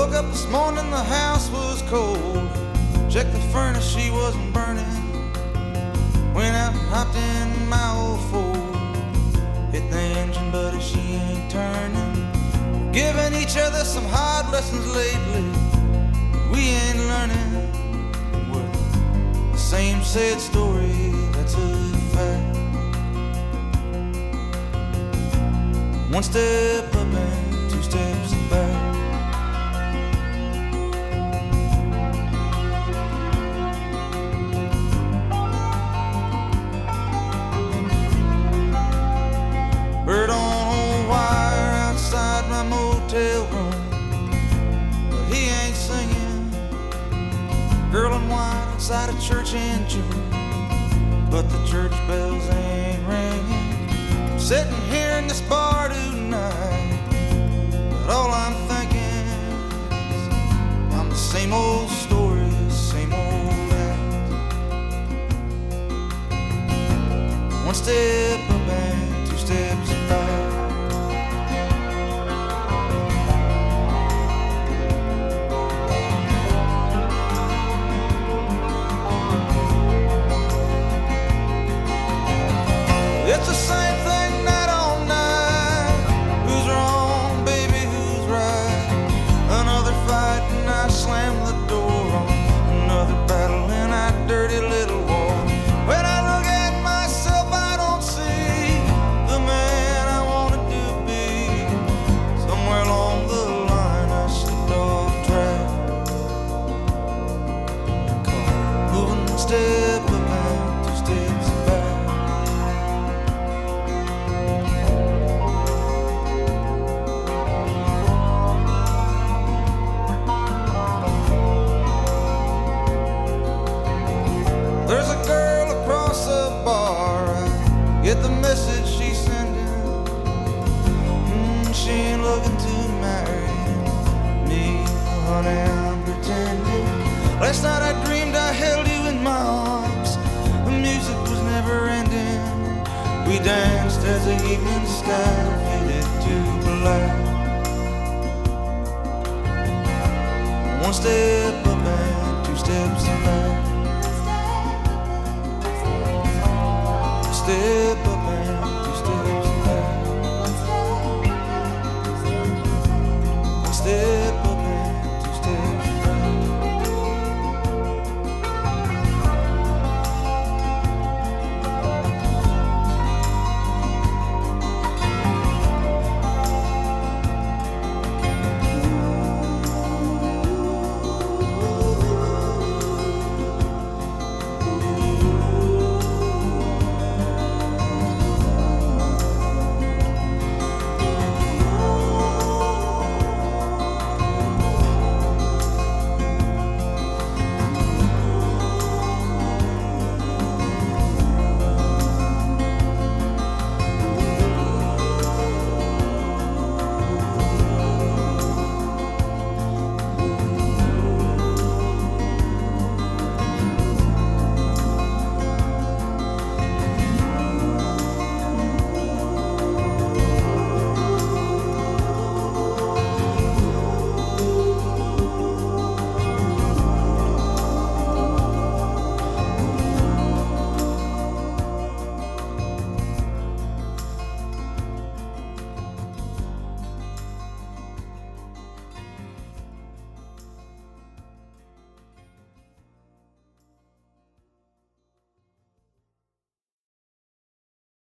Woke up this morning, the house was cold. Checked the furnace, she wasn't burning. Went out and hopped in my old Ford. Hit the engine, buddy, she ain't turning. Giving each other some hard lessons lately. We ain't learning. Well, the same sad story, that's a fact. One step up and two steps back. Bird on a wire outside my motel room, but he ain't singing. Girl in white outside a church in June, but the church bells ain't ringing. I'm sitting here in this bar tonight, but all I'm thinking is I'm the same old story, same old act. One step up and two steps back. It's the same thing night on night. Who's wrong, baby, who's right? Another fight and I slam the door on another battle in that dirty little war. When I look at myself, I don't see the man I wanted to be. Somewhere along the line I slipped off track. Moving one step up and two steps back. There's a girl across the bar, I get the message she's sending. She ain't looking to marry me, honey, I'm pretending. Last night I dreamed I held you in my arms. The music was never ending. We danced as the evening sky faded to black. One step up and two steps back. Step up